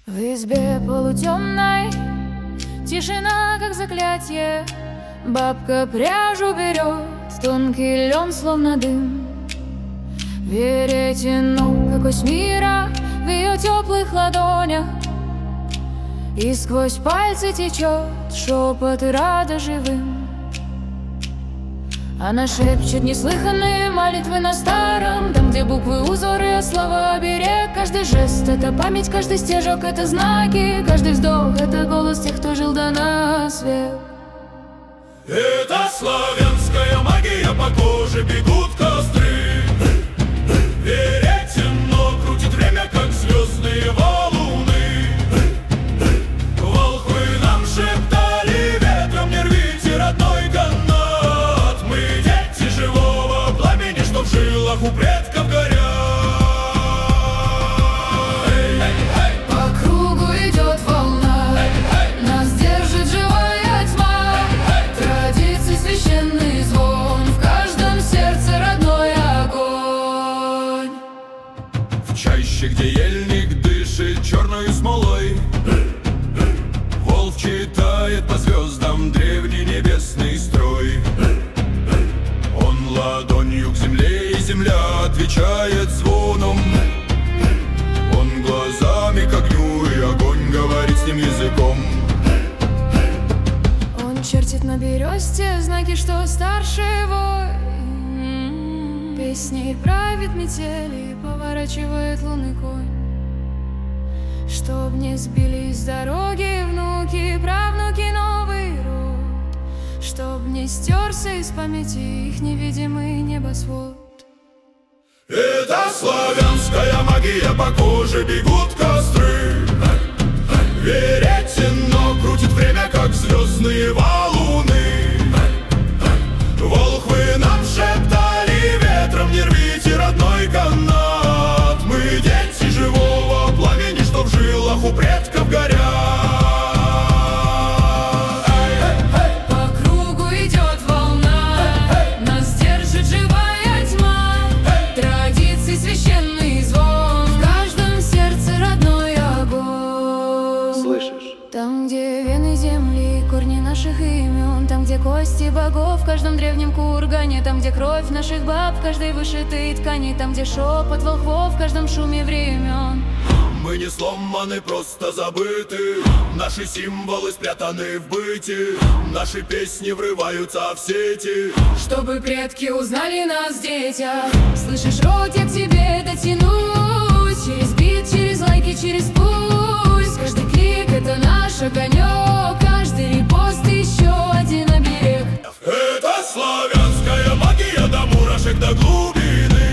В избе полутемной тишина, как заклятие. Бабка пряжу берет, тонкий лен, словно дым. Веретено, как ось мира в ее теплых ладонях, и сквозь пальцы течет шепот и рада живым. Она шепчет неслыханные молитвы на старом, там, где буквы, узоры, а слова оберег. Каждый жест — это память, каждый стежок — это знаки, каждый вздох — это голос тех, кто жил до нас век. Это славянская магия, по коже бегут костры. Веретено крутит время, как звездные валуны. Волхвы нам шептали: ветром не рвите родной канат. Мы дети живого пламени, что в жилах у предков горят. По кругу идет волна, нас держит живая тьма. Традиции, священный звон, в каждом сердце родной огонь. В чаще, где ельник дышит черной смолой, волк читает по звездам древний небесный строй. Он ладонью к земле, и земля отвечает звоном. Он глазами к огню, и огонь говорит с ним языком. Он чертит на бересте знаки, что старший вой. Песней правит метели, поворачивает лунный конь. Чтоб не сбились с дороги внуки, правнуки, новый род. Чтоб не стерся из памяти их невидимый небосвод. Это славянская магия, по коже бегут костры. Веретено крутит время, как звездные валуны. Волхвы нам шептали: ветром не рвите родной канат. Мы дети живого пламени, что в жилах у предков горят. По кругу идет волна, нас держит живая тьма. Традиции, священный звон, в каждом сердце родной огонь. Слышишь? Там, где вены земли, корни наших имен, там, где кости богов в каждом древнем кургане, там, где кровь наших баб в каждой вышитой ткани, там, где шепот волхвов в каждом шуме времен. Мы не сломаны, просто забыты. Наши символы спрятаны в быте. Наши песни врываются в сети. Чтобы предки узнали нас, детя. Слышишь, рот, я к тебе дотянусь. Через бит, через лайки, через пульс. Каждый клик — это наш огонек. Каждый репост — еще один оберег. Это славянская магия, до мурашек, до глубины.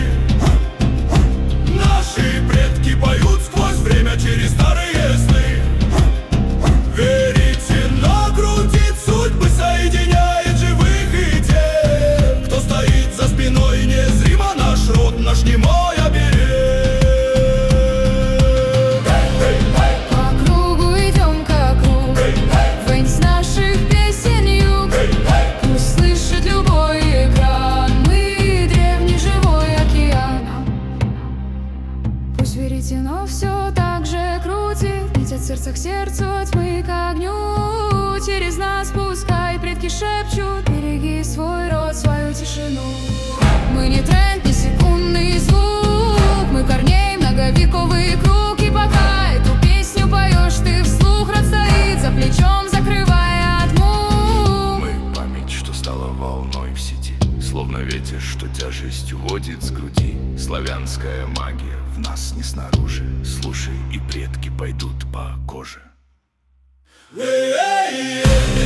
Наши предки поют сквозь время, через старые сны. Веретено крутит судьбы, соединяет живых и тех, кто стоит за спиной незримо. Наш род, наш немой оберег. По кругу идем, как круг. Вынь с наших песен юг. Пусть слышит любой экран. Мы древний живой океан. Пусть веретено все так же крутит, ведь от сердца к сердцу, от тьмы к огню. Через нас пускай предки шепчут: береги свой род, свою тишину. Мы не тренд, не секундный звук, мы корней многовековый круг. И пока эту песню поешь ты вслух, род стоит за плечом, закрывая от мук. Мы память, что стала волной в сети, словно ветер, что тяжесть уводит с груди. Славянская магия в нас, не снаружи. Слушай, и предки пойдут по коже.